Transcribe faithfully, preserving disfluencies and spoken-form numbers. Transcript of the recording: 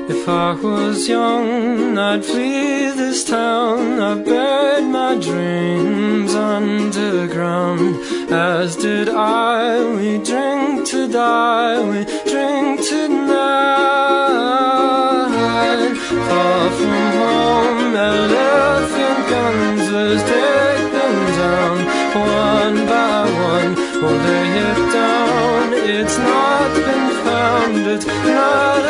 If I was young, I'd flee this town. I buried my dreams underground, as did I. We drink to die, we drink tonight. Far from home, elephant guns, let's take them down. One by one, we'll lay it down. It's not been found, it's not